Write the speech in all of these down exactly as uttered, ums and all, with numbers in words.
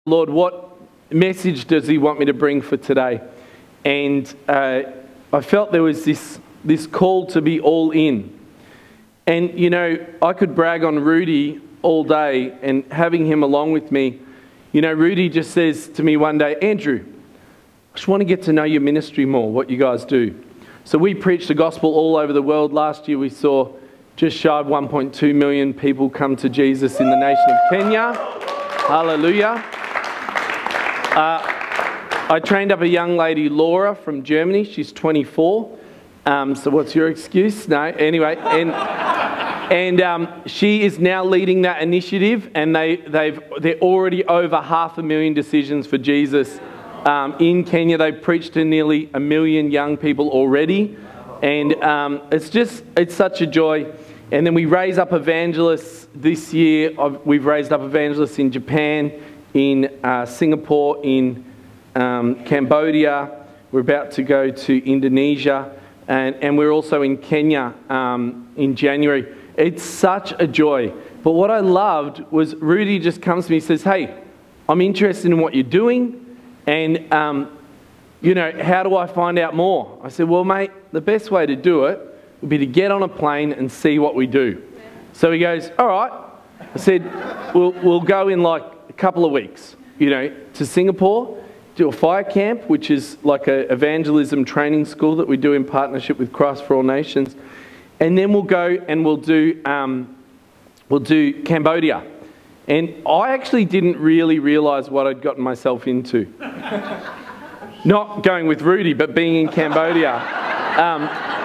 Lord, what message does he want me to bring for today? And uh, I felt there was this, this call to be all in. And, you know, I could brag on Rudy all day, and having him along with me, you know, Rudy just says to me one day, Andrew, I just want to get to know your ministry more, what you guys do. So we preached the gospel all over the world. Last year we saw just shy of one point two million people come to Jesus in the nation of Kenya. Hallelujah. Uh, I trained up a young lady, Laura, from Germany. She's twenty-four. Um, so what's your excuse? No, anyway. And, and um, she is now leading that initiative, and they, they've, they're already over half a million decisions for Jesus um, in Kenya. They've preached to nearly a million young people already. And um, it's just, it's such a joy. And then we raise up evangelists this year. We've raised up evangelists in Japan, in uh, Singapore, in um, Cambodia. We're about to go to Indonesia. And, and we're also in Kenya um, in January. It's such a joy. But what I loved was Rudy just comes to me and says, hey, I'm interested in what you're doing. And, um, you know, how do I find out more? I said, well, mate, the best way to do it would be to get on a plane and see what we do. So he goes, all right. I said, we'll, we'll go in like a couple of weeks, you know, to Singapore, do a fire camp, which is like an evangelism training school that we do in partnership with Christ for All Nations. And then we'll go and we'll do, um, we'll do Cambodia. And I actually didn't really realise what I'd gotten myself into. Not going with Rudy, but being in Cambodia. Um,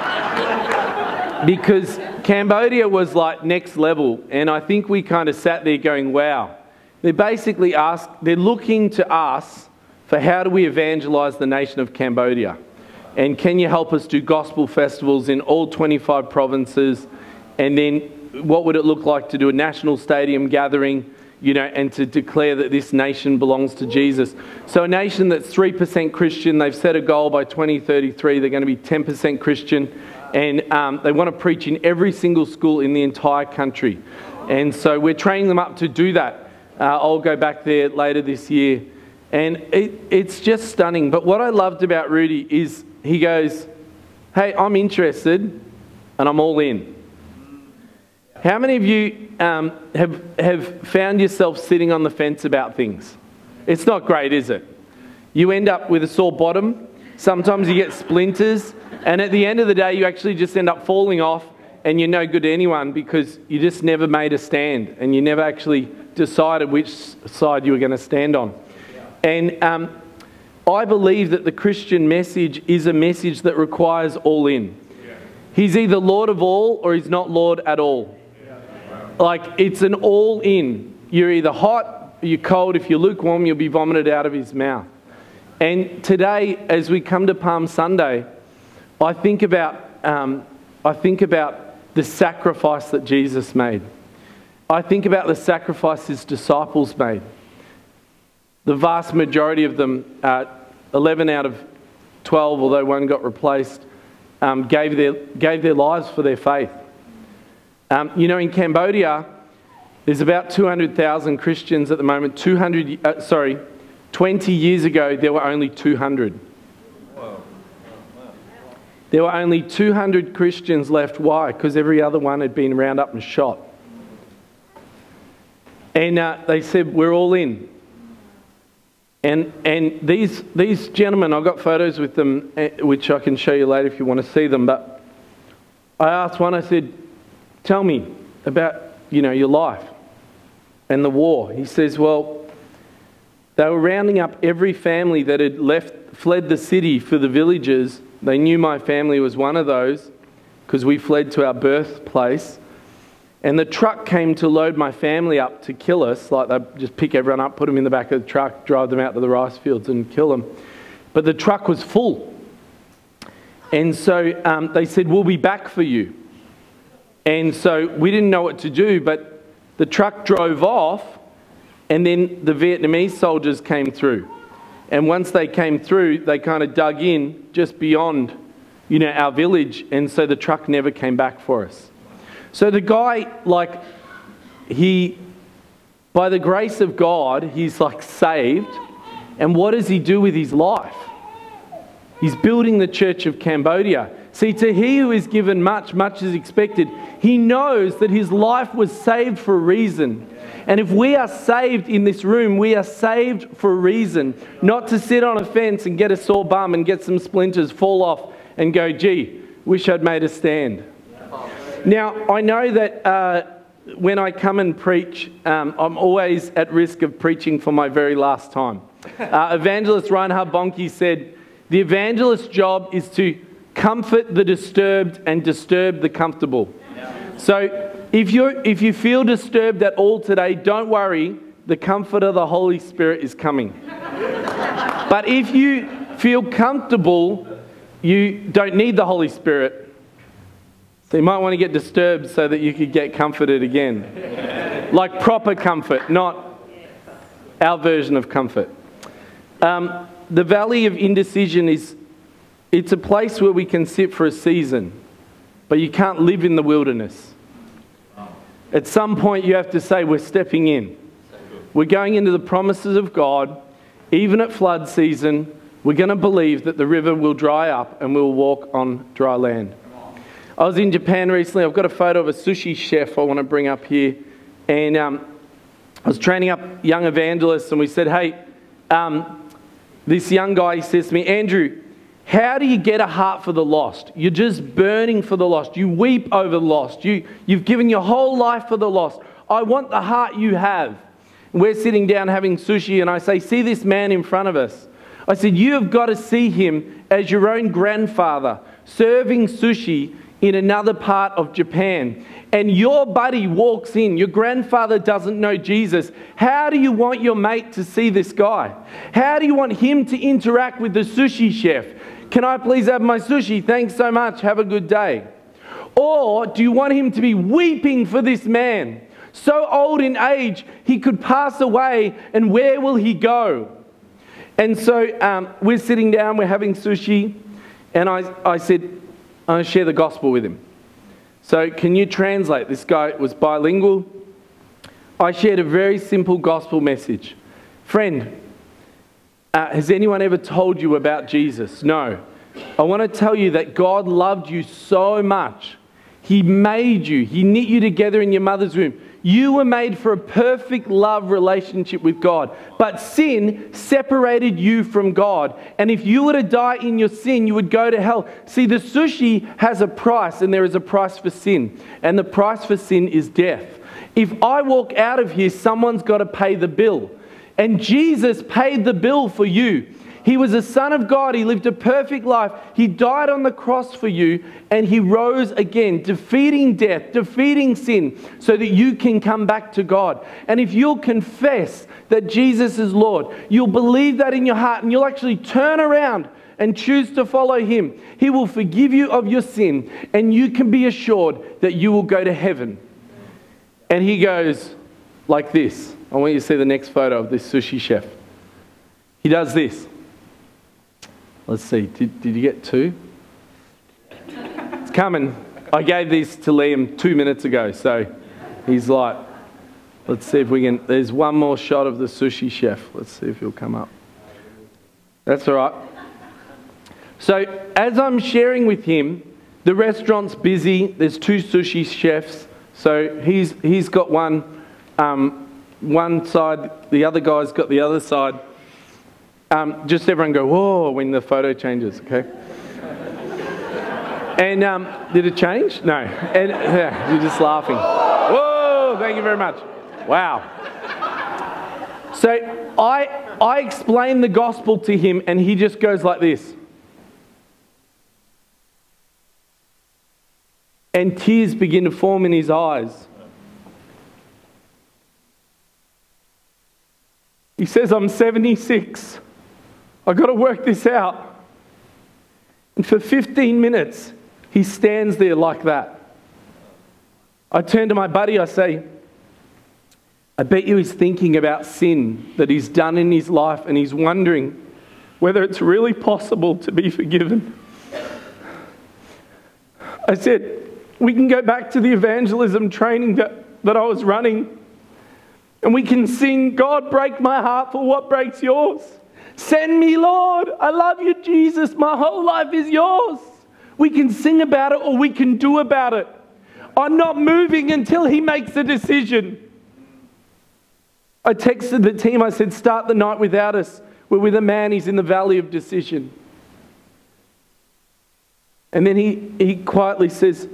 because Cambodia was like next level. And I think we kind of sat there going, wow. They basically ask, they're looking to us for how do we evangelise the nation of Cambodia? And can you help us do gospel festivals in all twenty-five provinces? And then what would it look like to do a national stadium gathering, you know, and to declare that this nation belongs to Jesus? So a nation that's three percent Christian, they've set a goal by twenty thirty-three, they're going to be ten percent Christian. And um, they want to preach in every single school in the entire country. And so we're training them up to do that. Uh, I'll go back there later this year. And it, it's just stunning. But what I loved about Rudy is he goes, hey, I'm interested and I'm all in. How many of you um, have, have found yourself sitting on the fence about things? It's not great, is it? You end up with a sore bottom. Sometimes you get splinters. And at the end of the day, you actually just end up falling off and you're no good to anyone because you just never made a stand and you never actually decided which side you were going to stand on. And um, I believe that the Christian message is a message that requires all in. He's either Lord of all or he's not Lord at all. Like, it's an all in. You're either hot or you're cold. If you're lukewarm, you'll be vomited out of his mouth. And today, as we come to Palm Sunday, I think about, um, I think about the sacrifice that Jesus made. I think about the sacrifice his disciples made. The vast majority of them, uh, eleven out of twelve, although one got replaced, um, gave their, gave their lives for their faith. Um, you know, in Cambodia, there's about two hundred thousand Christians at the moment. two hundred, uh, sorry, twenty years ago, there were only two hundred. Wow. There were only two hundred Christians left. Why? Because every other one had been rounded up and shot. And uh, they said, we're all in. And, and these, these gentlemen, I've got photos with them, which I can show you later if you want to see them. But I asked one, I said, tell me about, you know, your life and the war. He says, well, they were rounding up every family that had left, fled the city for the villages. They knew my family was one of those because we fled to our birthplace. And the truck came to load my family up to kill us. Like, they'd just pick everyone up, put them in the back of the truck, drive them out to the rice fields and kill them. But the truck was full. And so um, they said, we'll be back for you. And so we didn't know what to do, but the truck drove off, and then the Vietnamese soldiers came through. And once they came through, they kind of dug in just beyond, you know, our village, and so the truck never came back for us. So the guy, like, he By the grace of God, he's like saved. And what does he do with his life? He's building the church of Cambodia. See, to he who is given much, much is expected. He knows that his life was saved for a reason. And if we are saved in this room, we are saved for a reason. Not to sit on a fence and get a sore bum and get some splinters, fall off and go, gee, wish I'd made a stand. Now, I know that uh, when I come and preach, um, I'm always at risk of preaching for my very last time. Uh, evangelist Reinhard Bonnke said, the evangelist's job is to comfort the disturbed and disturb the comfortable. So if, you're, if you feel disturbed at all today, don't worry, the comfort of the Holy Spirit is coming. But if you feel comfortable, you don't need the Holy Spirit. So you might want to get disturbed so that you could get comforted again. Like proper comfort, not our version of comfort. Um, the valley of indecision is, it's a place where we can sit for a season, but you can't live in the wilderness. At some point you have to say, we're stepping in. We're going into the promises of God. Even at flood season, we're going to believe that the river will dry up and we'll walk on dry land. I was in Japan recently. I've got a photo of a sushi chef I want to bring up here. And um, I was training up young evangelists and we said, hey, um, this young guy, he says to me, Andrew, how do you get a heart for the lost? You're just burning for the lost. You weep over the lost. You, you've given your whole life for the lost. I want the heart you have. We're sitting down having sushi and I say, see this man in front of us. I said, you have got to see him as your own grandfather serving sushi in another part of Japan. And your buddy walks in, your grandfather doesn't know Jesus. How do you want your mate to see this guy? How do you want him to interact with the sushi chef? Can I please have my sushi? Thanks so much. Have a good day. Or do you want him to be weeping for this man? So old in age, he could pass away, and where will he go? And so um, we're sitting down, we're having sushi, and I, I said, I want to share the gospel with him. So can you translate? This guy was bilingual. I shared a very simple gospel message. Friend, uh, has anyone ever told you about Jesus? No. I want to tell you that God loved you so much. He made you. He knit you together in your mother's womb. You were made for a perfect love relationship with God. But sin separated you from God. And if you were to die in your sin, you would go to hell. See, the sushi has a price, and there is a price for sin. And the price for sin is death. If I walk out of here, someone's got to pay the bill. And Jesus paid the bill for you. He was a son of God. He lived a perfect life. He died on the cross for you, and he rose again, defeating death, defeating sin, so that you can come back to God. And if you'll confess that Jesus is Lord, you'll believe that in your heart, and you'll actually turn around and choose to follow him. He will forgive you of your sin, and you can be assured that you will go to heaven. And he goes like this. I want you to see the next photo of this sushi chef. He does this. Let's see, did, did you get two? It's coming. I gave these to Liam two minutes ago, so he's like, let's see if we can, there's one more shot of the sushi chef. Let's see if he'll come up. That's all right. So as I'm sharing with him, the restaurant's busy. There's two sushi chefs. So he's, he's got one, um, one side, the other guy's got the other side. Um, just everyone go, whoa, when the photo changes, okay? And um, did it change? No. And yeah, you're just laughing. Whoa, thank you very much. Wow. So I, I explain the gospel to him, and he just goes like this. And tears begin to form in his eyes. He says, I'm seventy-six. I've got to work this out. And for fifteen minutes, he stands there like that. I turn to my buddy, I say, I bet you he's thinking about sin that he's done in his life, and he's wondering whether it's really possible to be forgiven. I said, we can go back to the evangelism training that, that I was running, And we can sing, God, break my heart for what breaks yours. Send me, Lord. I love you, Jesus. My whole life is yours. We can sing about it or we can do about it. I'm not moving until he makes a decision. I texted the team. I said, start the night without us. We're with a man. He's in the valley of decision. And then he, he quietly says,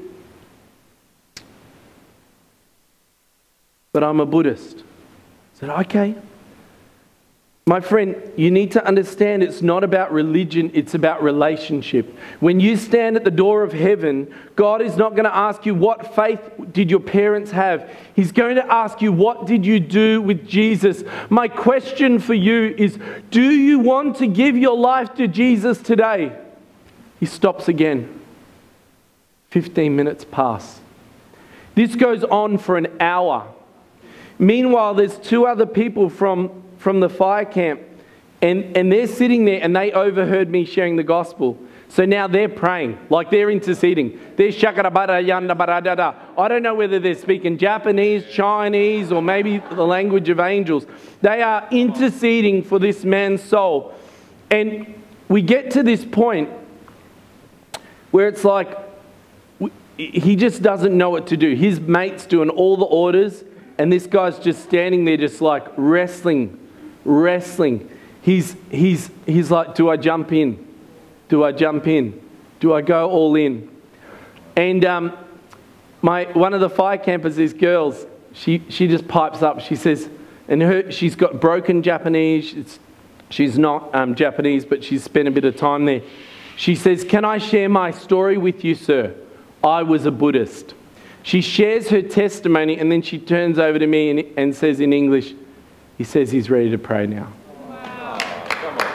but I'm a Buddhist. I said, okay. My friend, you need to understand it's not about religion, it's about relationship. When you stand at the door of heaven, God is not going to ask you what faith did your parents have. He's going to ask you what did you do with Jesus. My question for you is, do you want to give your life to Jesus today? He stops again. fifteen minutes pass. This goes on for an hour. Meanwhile, there's two other people from, from the fire camp, and, and they're sitting there and they overheard me sharing the gospel. So now they're praying, like they're interceding. They're shakarabara yanda baradada. I don't know whether they're speaking Japanese, Chinese, or maybe the language of angels. They are interceding for this man's soul. And we get to this point where it's like, he just doesn't know what to do. His mate's doing all the orders, and this guy's just standing there just like wrestling, wrestling. He's, he's, he's like, do I jump in? Do I jump in? Do I go all in? And um, my, one of the fire campers, these girls, she, she just pipes up. She says, and her, she's got broken Japanese. It's, she's not um, Japanese, but she's spent a bit of time there. She says, can I share my story with you, sir? I was a Buddhist. She shares her testimony and then she turns over to me and, and says in English, he says he's ready to pray now. Wow. Come on.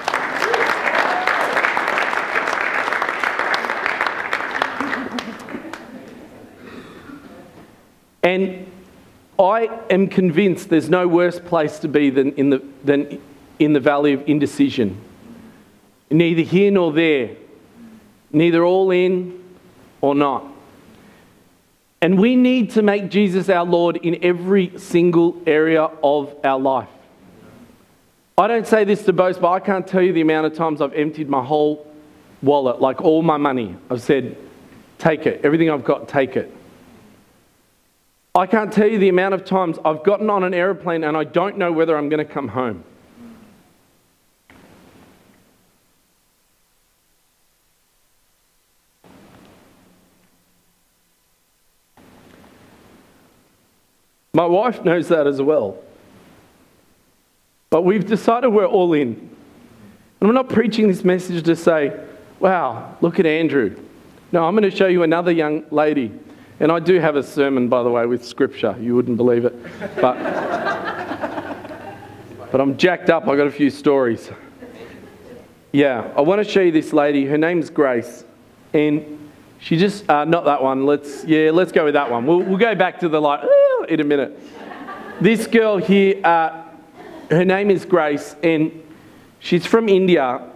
And I am convinced there's no worse place to be than in the, than in the valley of indecision. Neither here nor there. Neither all in or not. And we need to make Jesus our Lord in every single area of our life. I don't say this to boast, but I can't tell you the amount of times I've emptied my whole wallet, like all my money. I've said, take it. Everything I've got, take it. I can't tell you the amount of times I've gotten on an aeroplane and I don't know whether I'm going to come home. My wife knows that as well. But we've decided we're all in. And I'm not preaching this message to say, wow, look at Andrew. No, I'm going to show you another young lady. And I do have a sermon, by the way, with scripture. You wouldn't believe it. But, but I'm jacked up. I've got a few stories. Yeah, I want to show you this lady. Her name's Grace. And she just, uh, not that one. Let's, yeah, let's go with that one. We'll, we'll go back to the like, uh, in a minute. This girl here, uh, her name is Grace, and she's from India.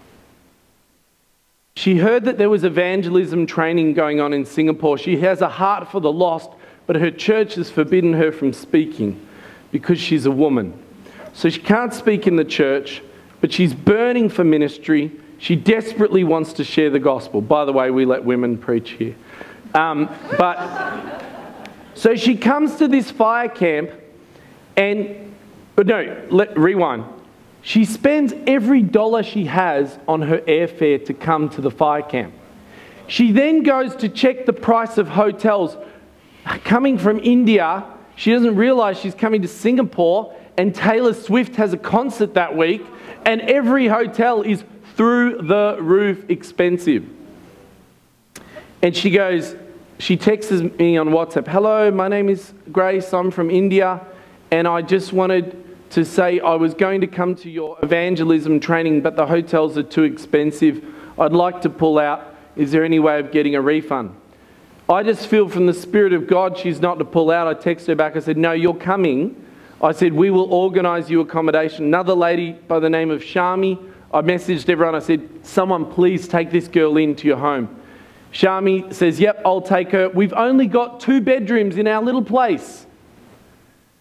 She heard that there was evangelism training going on in Singapore. She has a heart for the lost, but her church has forbidden her from speaking because she's a woman. So she can't speak in the church, but she's burning for ministry. She desperately wants to share the gospel. By the way, we let women preach here. Um, but so she comes to this fire camp and, but no, let, rewind. She spends every dollar she has on her airfare to come to the fire camp. She then goes to check the price of hotels. Coming from India, she doesn't realise she's coming to Singapore and Taylor Swift has a concert that week and every hotel is through the roof expensive. And she goes, she texts me on WhatsApp, hello, my name is Grace, I'm from India, and I just wanted to say I was going to come to your evangelism training, but the hotels are too expensive. I'd like to pull out. Is there any way of getting a refund? I just feel from the Spirit of God she's not to pull out. I texted her back, I said, no, you're coming. I said, we will organise you accommodation. Another lady by the name of Shami, I messaged everyone, I said, someone please take this girl into your home. Shami says, yep, I'll take her. We've only got two bedrooms in our little place.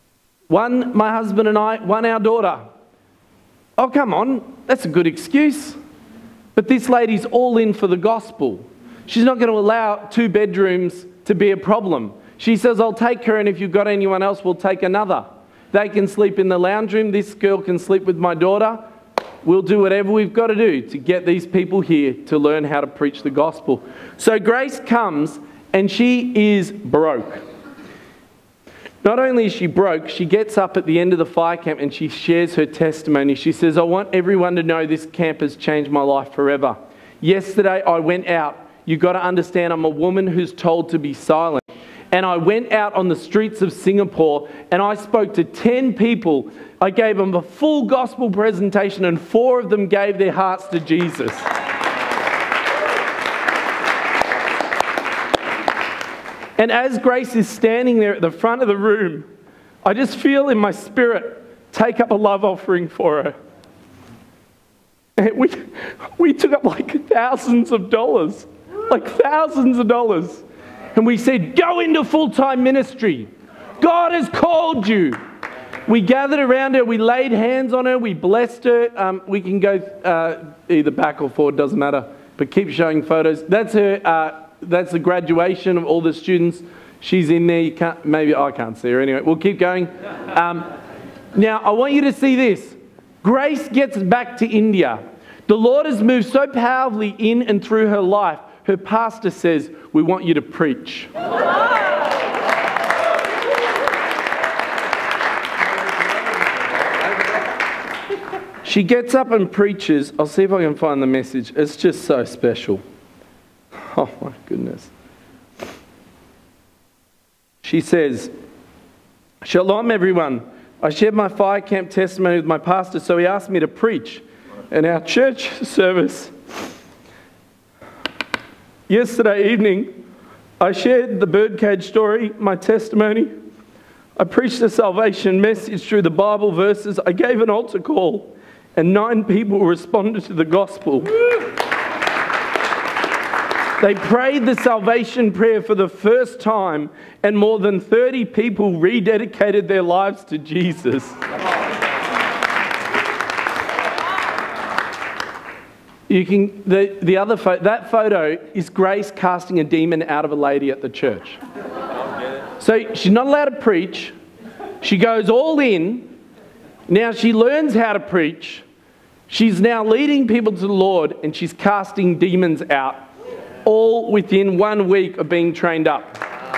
One, my husband and I, one, our daughter. Oh, come on, that's a good excuse. But this lady's all in for the gospel. She's not going to allow two bedrooms to be a problem. She says, I'll take her, and if you've got anyone else, we'll take another. They can sleep in the lounge room. This girl can sleep with my daughter. We'll do whatever we've got to do to get these people here to learn how to preach the gospel. So Grace comes, and she is broke. Not only is she broke, she gets up at the end of the fire camp and she shares her testimony. She says, I want everyone to know this camp has changed my life forever. Yesterday I went out. You've got to understand, I'm a woman who's told to be silent. And I went out on the streets of Singapore and I spoke to ten people. I gave them a full gospel presentation and four of them gave their hearts to Jesus. And as Grace is standing there at the front of the room, I just feel in my spirit, take up a love offering for her. And we, we took up like thousands of dollars, like thousands of dollars. And we said, go into full-time ministry. God has called you. We gathered around her, we laid hands on her, we blessed her. Um, we can go uh, either back or forward, doesn't matter, but keep showing photos. That's her. Uh, That's the graduation of all the students. She's in there. You can't, maybe I can't see her anyway. We'll keep going. Um, now, I want you to see this. Grace gets back to India. The Lord has moved so powerfully in and through her life. Her pastor says, we want you to preach. She gets up and preaches. I'll see if I can find the message. It's just so special. Oh my goodness. She says, Shalom everyone. I shared my fire camp testimony with my pastor, so he asked me to preach in our church service. Yesterday evening, I shared the birdcage story, my testimony. I preached a salvation message through the Bible verses. I gave an altar call, and nine people responded to the gospel. They prayed the salvation prayer for the first time, and more than thirty people rededicated their lives to Jesus. You can, the, the other photo, that photo is Grace casting a demon out of a lady at the church. So she's not allowed to preach. She goes all in. Now she learns how to preach. She's now leading people to the Lord, and she's casting demons out. All within one week of being trained up.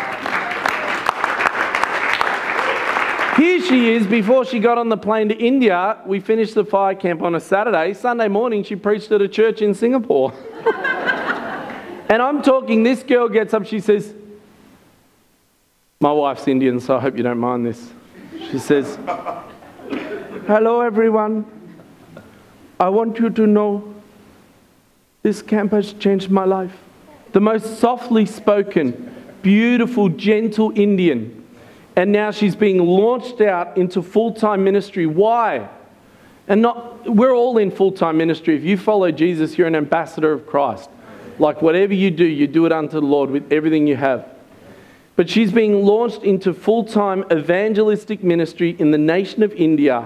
Here she is before she got on the plane to India. We finished the fire camp on a Saturday. Sunday morning she preached at a church in Singapore. And I'm talking, this girl gets up, she says, my wife's Indian, so I hope you don't mind this. She says, hello everyone. I want you to know this camp has changed my life. The most softly spoken, beautiful, gentle Indian. And now she's being launched out into full-time ministry. Why? And not, we're all in full-time ministry. If you follow Jesus, you're an ambassador of Christ. Like whatever you do, you do it unto the Lord with everything you have. But she's being launched into full-time evangelistic ministry in the nation of India.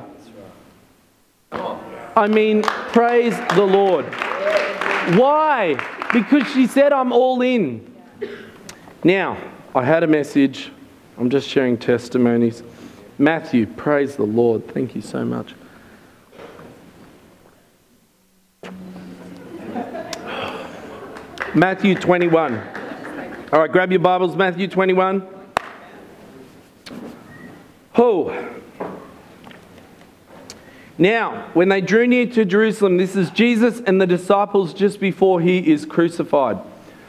I mean, praise the Lord. Why? Because she said, I'm all in. Now, I had a message. I'm just sharing testimonies. Matthew, praise the Lord. Thank you so much. Matthew twenty-one. All right, grab your Bibles, Matthew twenty-one. Oh. Now, when they drew near to Jerusalem, this is Jesus and the disciples just before he is crucified.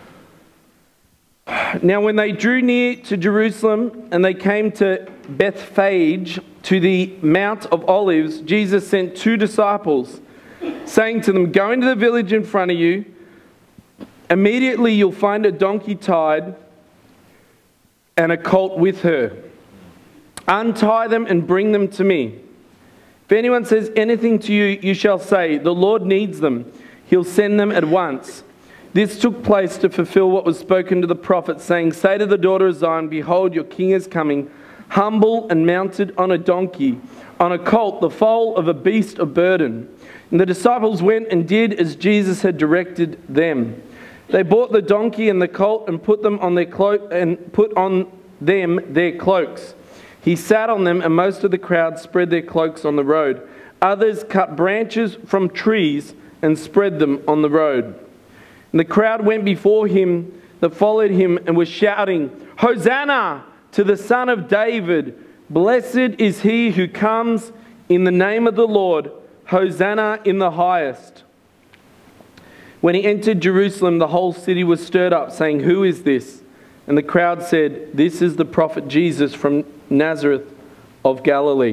Now, when they drew near to Jerusalem and they came to Bethphage, to the Mount of Olives, Jesus sent two disciples, saying to them, go into the village in front of you. Immediately you'll find a donkey tied and a colt with her. Untie them and bring them to me. If anyone says anything to you, you shall say, the Lord needs them. He'll send them at once. This took place to fulfill what was spoken to the prophet, saying, say to the daughter of Zion, behold, your king is coming, humble and mounted on a donkey, on a colt, the foal of a beast of burden. And the disciples went and did as Jesus had directed them. They brought the donkey and the colt and put them on their cloak and put on them their cloaks. He sat on them, and most of the crowd spread their cloaks on the road. Others cut branches from trees and spread them on the road. And the crowd went before him that followed him and was shouting, "Hosanna to the Son of David! Blessed is he who comes in the name of the Lord! Hosanna in the highest!" When he entered Jerusalem, the whole city was stirred up, saying, "Who is this?" And the crowd said, "This is the prophet Jesus from Nazareth of Galilee."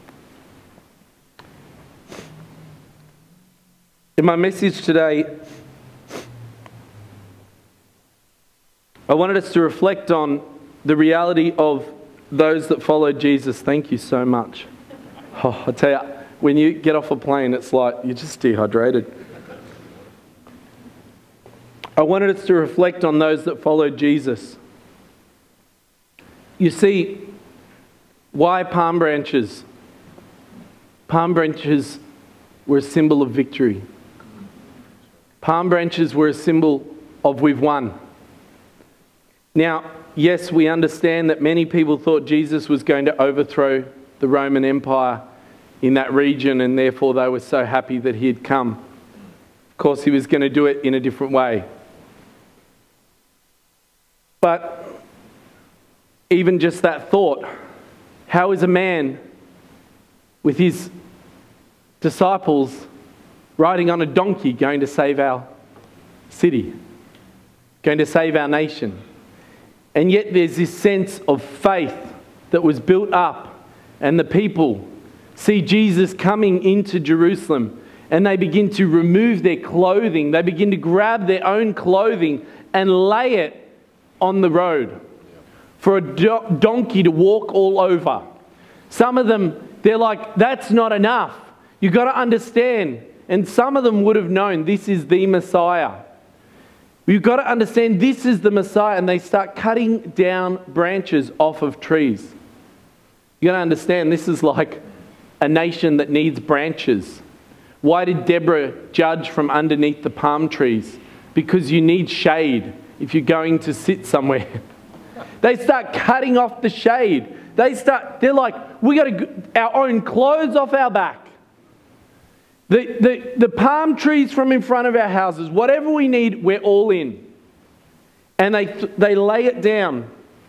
In my message today, I wanted us to reflect on the reality of those that followed Jesus. Thank you so much. Oh, I tell you, when you get off a plane, it's like you're just dehydrated. I wanted us to reflect on those that followed Jesus. You see, why palm branches? Palm branches were a symbol of victory. Palm branches were a symbol of we've won. Now, yes, we understand that many people thought Jesus was going to overthrow the Roman Empire in that region, and therefore they were so happy that he had come. Of course, he was going to do it in a different way. But even just that thought, how is a man with his disciples riding on a donkey going to save our city, going to save our nation? And yet there's this sense of faith that was built up, and the people see Jesus coming into Jerusalem, and they begin to remove their clothing. They begin to grab their own clothing and lay it on the road for a do- donkey to walk all over. Some of them, they're like, that's not enough. You've got to understand. And some of them would have known this is the Messiah. You've got to understand this is the Messiah, and they start cutting down branches off of trees. You've got to understand this is like a nation that needs branches. Why did Deborah judge from underneath the palm trees? Because you need shade if you're going to sit somewhere. They start cutting off the shade. They start, they're like, we got to get our own clothes off our back. The, the, the palm trees from in front of our houses, whatever we need, we're all in. And they, they lay it down.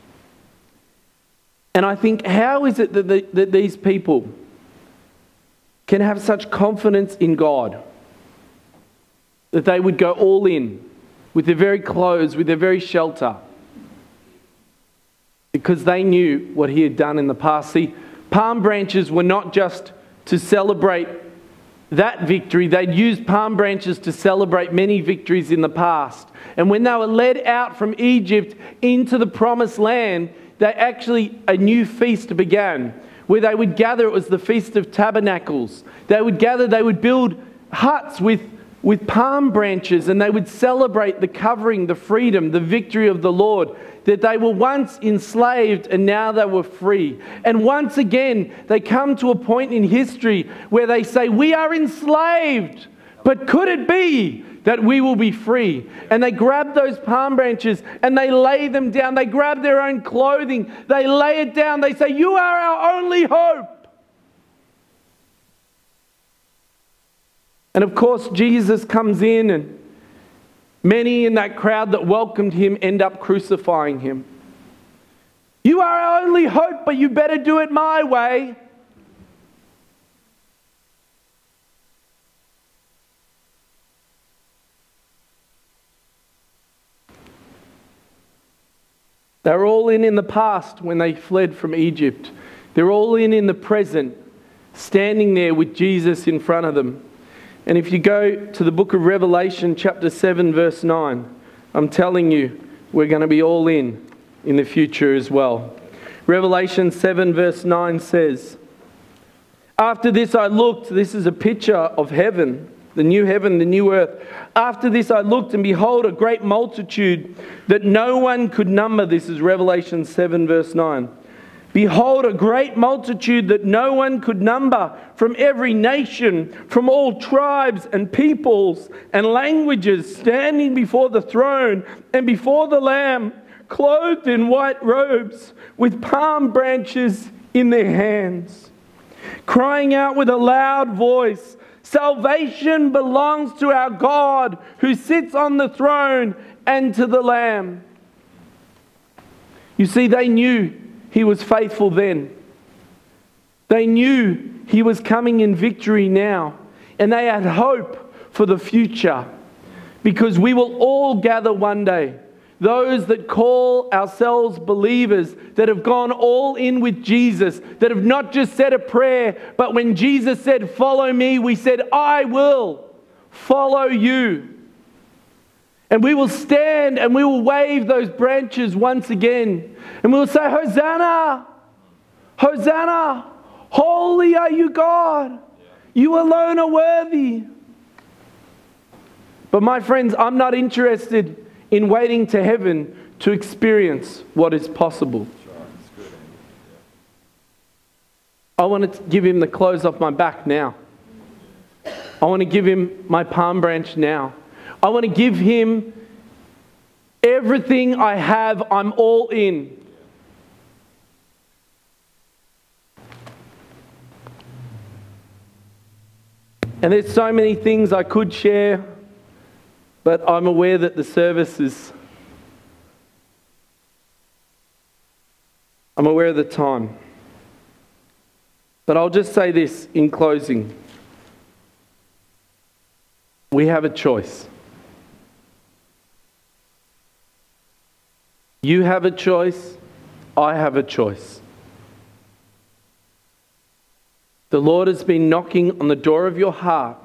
And I think, how is it that, the, that these people can have such confidence in God that they would go all in with their very clothes, with their very shelter? Because they knew what he had done in the past. See, palm branches were not just to celebrate that victory. They'd used palm branches to celebrate many victories in the past. And when they were led out from Egypt into the promised land, they actually, a new feast began, where they would gather. It was the Feast of Tabernacles. They would gather, they would build huts with, with palm branches, and they would celebrate the covering, the freedom, the victory of the Lord. That they were once enslaved and now they were free. And once again, they come to a point in history where they say, we are enslaved, but could it be that we will be free? And they grab those palm branches and they lay them down. They grab their own clothing. They lay it down. They say, you are our only hope. And of course, Jesus comes in, and many in that crowd that welcomed him end up crucifying him. You are our only hope, but you better do it my way. They're all in in the past when they fled from Egypt. They're all in in the present, standing there with Jesus in front of them. And if you go to the book of Revelation, chapter seven, verse nine, I'm telling you, we're going to be all in in the future as well. Revelation seven, verse nine says, after this I looked, this is a picture of heaven, the new heaven, the new earth. After this I looked, and behold, a great multitude that no one could number. This is Revelation seven, verse nine. Behold, a great multitude that no one could number, from every nation, from all tribes and peoples and languages, standing before the throne and before the Lamb, clothed in white robes, with palm branches in their hands, crying out with a loud voice, "Salvation belongs to our God who sits on the throne and to the Lamb." You see, they knew He was faithful then. They knew He was coming in victory now. And they had hope for the future. Because we will all gather one day. Those that call ourselves believers, that have gone all in with Jesus, that have not just said a prayer, but when Jesus said, "Follow me," we said, "I will follow you." And we will stand and we will wave those branches once again. And we will say, "Hosanna! Hosanna! Holy are you, God! You alone are worthy." But my friends, I'm not interested in waiting to heaven to experience what is possible. I want to give Him the clothes off my back now. I want to give Him my palm branch now. I want to give Him everything I have. I'm all in. And there's so many things I could share, but I'm aware that the service is... I'm aware of the time. But I'll just say this in closing. We have a choice. You have a choice. I have a choice. The Lord has been knocking on the door of your heart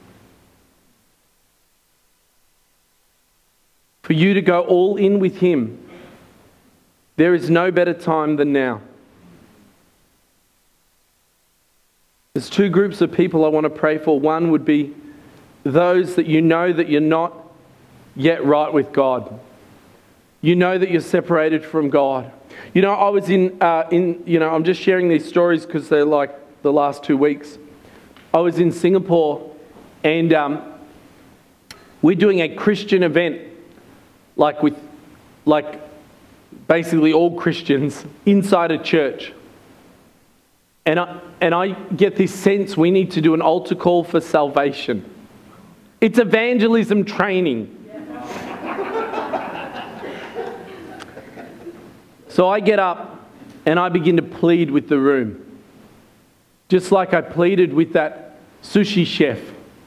for you to go all in with Him. There is no better time than now. There's two groups of people I want to pray for. One would be those that you know that you're not yet right with God. You know that you're separated from God. You know, I was in, uh, in you know, I'm just sharing these stories because they're like the last two weeks. I was in Singapore and um, we're doing a Christian event, like with, like basically all Christians inside a church. And I, and I get this sense we need to do an altar call for salvation. It's evangelism training. So I get up and I begin to plead with the room. Just like I pleaded with that sushi chef.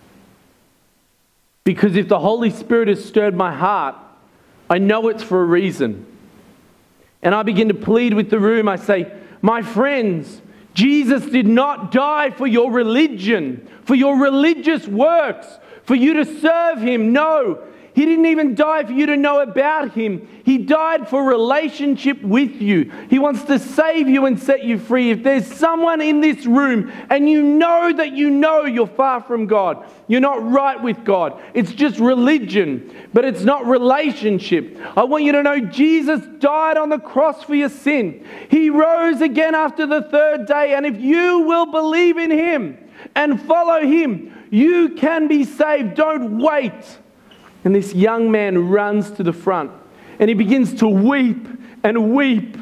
Because if the Holy Spirit has stirred my heart, I know it's for a reason. And I begin to plead with the room. I say, "My friends, Jesus did not die for your religion, for your religious works, for you to serve Him. No, He didn't even die for you to know about Him. He died for relationship with you. He wants to save you and set you free. If there's someone in this room and you know that you know you're far from God, you're not right with God, it's just religion, but it's not relationship. I want you to know Jesus died on the cross for your sin. He rose again after the third day, and if you will believe in Him and follow Him, you can be saved. Don't wait." And this young man runs to the front and he begins to weep and weep.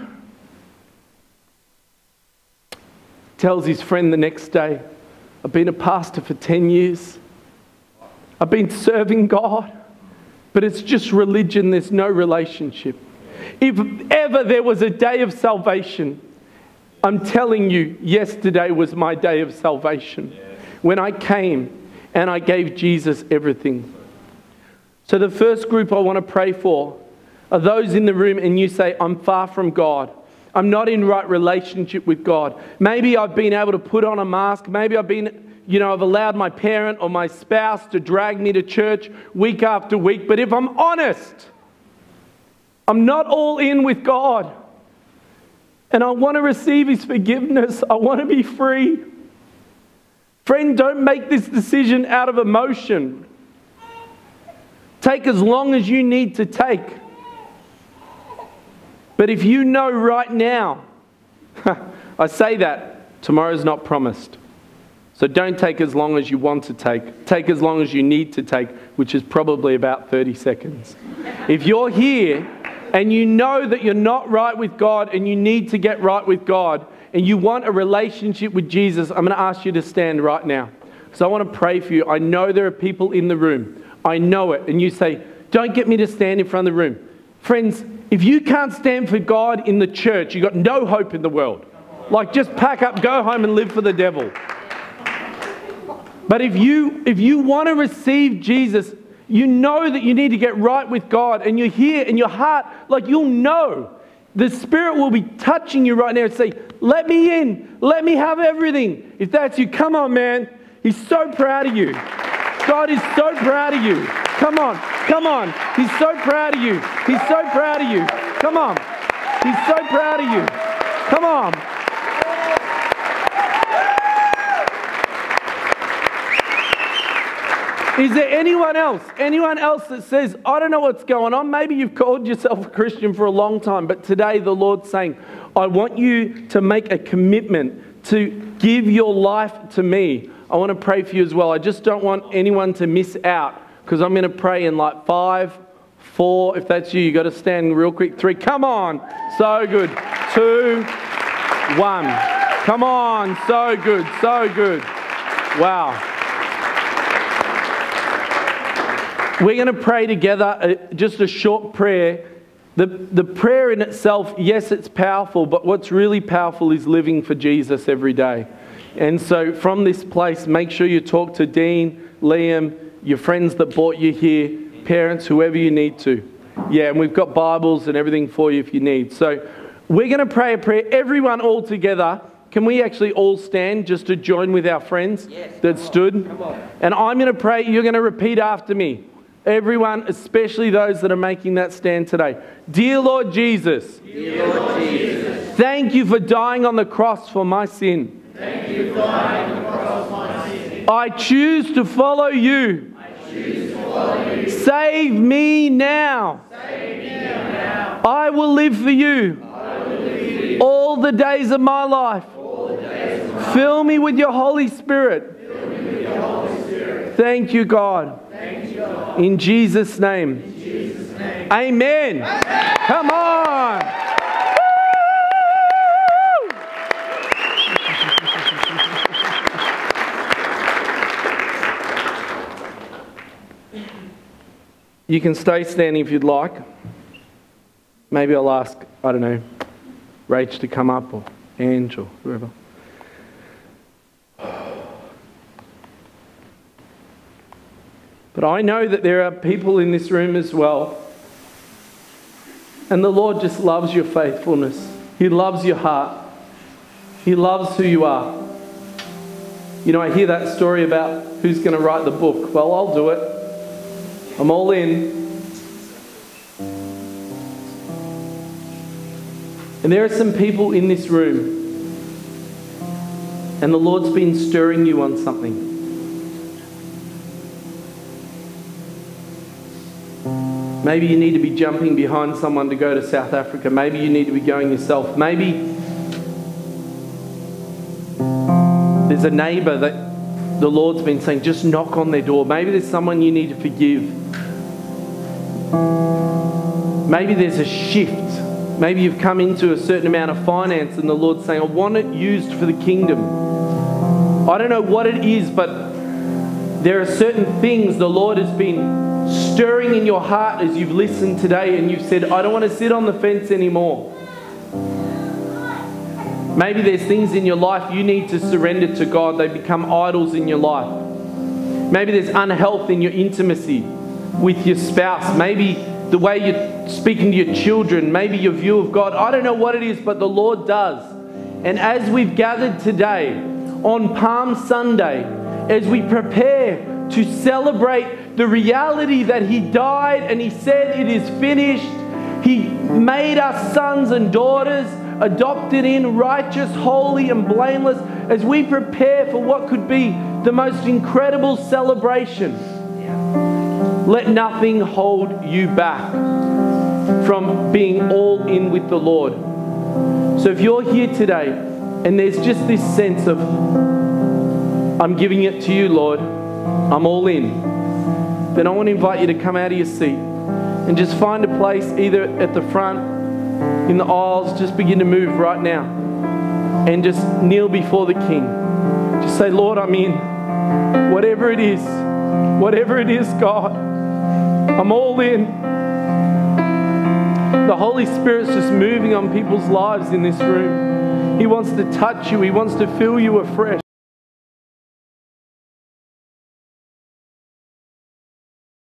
Tells his friend the next day, "I've been a pastor for ten years. I've been serving God, but it's just religion. There's no relationship. If ever there was a day of salvation, I'm telling you, yesterday was my day of salvation. When I came and I gave Jesus everything." So the first group I want to pray for are those in the room and you say, "I'm far from God. I'm not in right relationship with God. Maybe I've been able to put on a mask. Maybe I've been, you know, I've allowed my parent or my spouse to drag me to church week after week. But if I'm honest, I'm not all in with God. And I want to receive His forgiveness. I want to be free." Friend, don't make this decision out of emotion. Take as long as you need to take. But if you know right now I say that, tomorrow's not promised. So don't take as long as you want to take. Take as long as you need to take, which is probably about thirty seconds. If you're here and you know that you're not right with God and you need to get right with God and you want a relationship with Jesus, I'm going to ask you to stand right now. So I want to pray for you. I know there are people in the room. I know it. And you say, don't get me to stand in front of the room. Friends, if you can't stand for God in the church, you've got no hope in the world. Like, just pack up, go home and live for the devil. But if you, if you want to receive Jesus, you know that you need to get right with God, and you're here in your heart, like, you'll know. The Spirit will be touching you right now and say, let me in, let me have everything. If that's you, come on, man. He's so proud of you. God is so proud of you. Come on, come on. He's so proud of you. He's so proud of you. Come on. He's so proud of you. Come on. Is there anyone else, anyone else that says, I don't know what's going on. Maybe you've called yourself a Christian for a long time, but today the Lord's saying, I want you to make a commitment to give your life to me. I want to pray for you as well. I just don't want anyone to miss out, because I'm going to pray in like five, four, if that's you, you've got to stand real quick. Three, come on. So good. Two, one. Come on. So good. So good. Wow. We're going to pray together, uh, just a short prayer. The, the prayer in itself, yes, it's powerful, but what's really powerful is living for Jesus every day. And so from this place, make sure you talk to Dean, Liam, your friends that brought you here, parents, whoever you need to. Yeah, and we've got Bibles and everything for you if you need. So we're going to pray a prayer, everyone all together. Can we actually all stand just to join with our friends yes, that stood? And I'm going to pray, you're going to repeat after me. Everyone, especially those that are making that stand today. Dear Lord Jesus, Dear Lord Jesus, thank you for dying on the cross for my sin. Thank you for dying on the cross for my sin. I choose to follow you. I choose to follow you. Save me now. Save me now. I will live for you. I will live for you. All the days of my life. All the days of my Fill me with your Holy Spirit. Fill me with your Holy Spirit. Thank you, God. Thank you, God. In Jesus' name. In Jesus' name. Amen. Amen. Come on. You can stay standing if you'd like. Maybe I'll ask, I don't know, Rach to come up, or Ange, or whoever. But I know that there are people in this room as well. And the Lord just loves your faithfulness. He loves your heart. He loves who you are. You know, I hear that story about who's going to write the book. Well, I'll do it. I'm all in. And there are some people in this room, and the Lord's been stirring you on something. Maybe you need to be jumping behind someone to go to South Africa. Maybe you need to be going yourself. Maybe there's a neighbour that the Lord's been saying, just knock on their door. Maybe there's someone you need to forgive. Maybe there's a shift. Maybe you've come into a certain amount of finance and the Lord's saying, I want it used for the kingdom. I don't know what it is, but there are certain things the Lord has been stirring in your heart as you've listened today, and you've said, I don't want to sit on the fence anymore. Maybe there's things in your life you need to surrender to God. They become idols in your life. Maybe there's unhealth in your intimacy with your spouse. Maybe the way you're speaking to your children. Maybe your view of God. I don't know what it is, but the Lord does. And as we've gathered today on Palm Sunday, as we prepare to celebrate the reality that He died and He said it is finished. He made us sons and daughters, adopted in, righteous, holy and blameless, as we prepare for what could be the most incredible celebration. Let nothing hold you back from being all in with the Lord. So if you're here today and there's just this sense of, I'm giving it to you, Lord, I'm all in, then I want to invite you to come out of your seat and just find a place either at the front, in the aisles. Just begin to move right now and just kneel before the King. Just say, Lord, I'm in. Whatever it is, whatever it is, God, I'm all in. The Holy Spirit's just moving on people's lives in this room. He wants to touch you. He wants to fill you afresh.